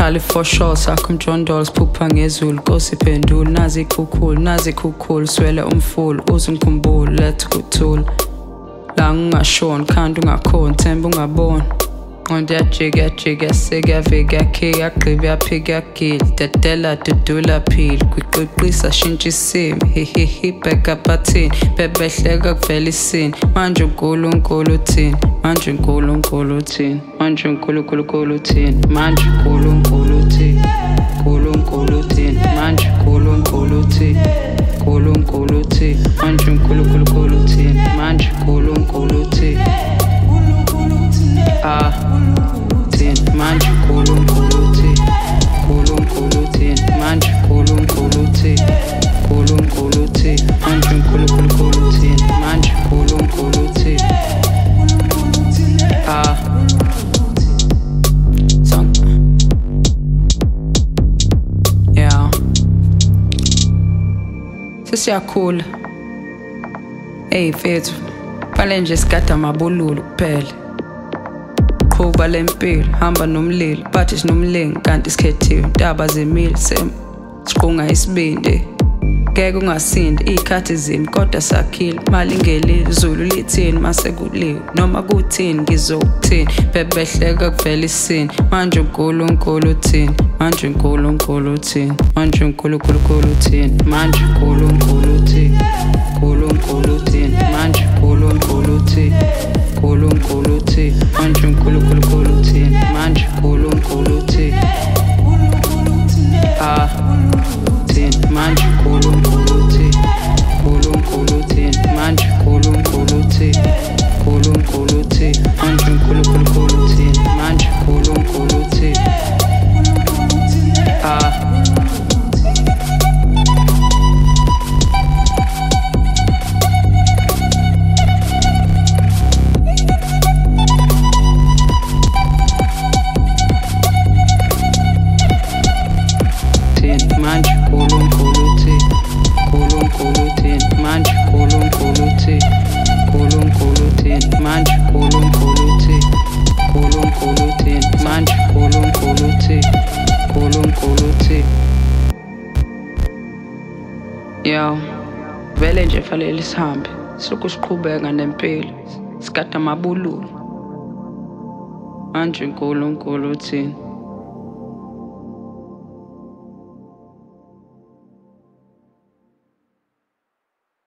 Kali for sure sakho mjondolo siphupha ngezulu Nkosi phendula nazi ikhukhulu swele umfulu uzungikhumbula lethe kuthula La ngingashoni khanda ungakhona themba ungabona Ngondi yajika sekuyavika yakhe yagqiba yaphika yagila Dedela dudula phila kwiqiqisa shintsha isimo Hihihi bheka phathini bebehleka kuvela isini Manje uNkulunkulu uthini Manje uNkulunkulu uthini Manje uNkulunkulu uthini Manje uNkulunkulu uthini Unkulunkulu uthini Manje uNkulunkulu uthini Unkulunkulu uthini Manje uNkulunkulu uthini Manje uNkulunkulu uthini Tin manje uNkulunkulu uthini Unkulunkulu uthini manje uNkulunkulu uthini Unkulunkulu uthini manje uNkulunkulu uthini manje uNkulunkulu uthini Yeah Sesiyakhula Hey mfethu Bale nje sigada mabululu kuphela Qhuba lempilo hamba nomlilo bathi sinomlingi kanti sikhethiwe intaba zemile siqunga isibindi ngeke ungasindi ikhathi zimi kodwa sakhile mali ngelile izulu lithini mase kuliwe noma kuthini ngizokuthini bebehleka kuvela isini manje uNkulunkulu uthini manje uNkulunkulu uthini manje uNkulunkulu uthini manje uNkulunkulu uthini uNkulunkulu uthini manje uNkulunkulu uthini uNkulunkulu uthini manje uNkulunkulu uthini manje uNkulunkulu uthini Tin manje uNkulunkulu uthini uNkulunkulu uthini manje uNkulunkulu uthini uNkulunkulu uthini manje uNkulunkulu uthini manje uNkulunkulu uthini Manje uNkulunkulu uthini uNkulunkulu uthini manje uNkulunkulu uthini uNkulunkulu uthini manje uNkulunkulu uthini uNkulunkulu uthini manje uNkulunkulu uthini uNkulunkulu uthini Yo vele nje fanele sihambe siloku siqhubeka nempilo sigada mabululu manje uNkulunkulu uthini